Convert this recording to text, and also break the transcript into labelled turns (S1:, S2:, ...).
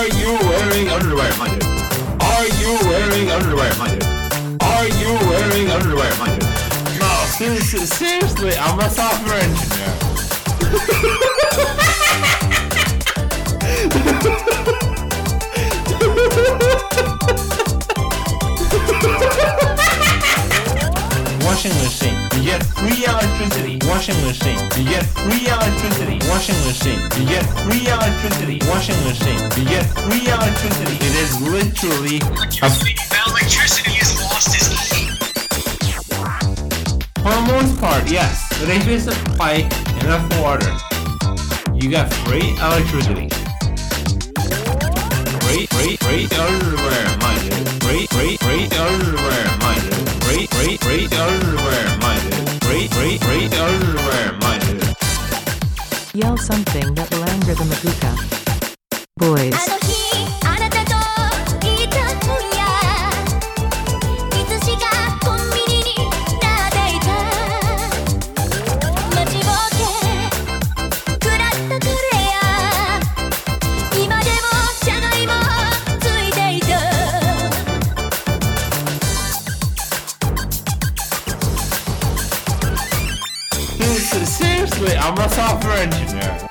S1: Are you wearing underwear, my dude? Are you wearing underwear, my dude? Are you wearing underwear, my dude? No, seriously, I'm a software engineer. Washing machine, you get free electricity. Washing machine, you get free electricity. Washing machine, you get free electricity. Washing machine, you get free electricity. It is literally
S2: Electricity is lost as heat.
S1: for the most part, yes. But if you supply enough water, you get free electricity. Free everywhere, my dude. Free everywhere, my dude. Free everywhere, my dude. Free everywhere, my dude.
S3: Yell something that will anger the Maguka. Boys.
S4: あの日あなたといた今夜いつしかコンビニになっていた待ちぼうけ食らったクレア今でも車内もついていた
S1: Seriously, I'm a software engineer.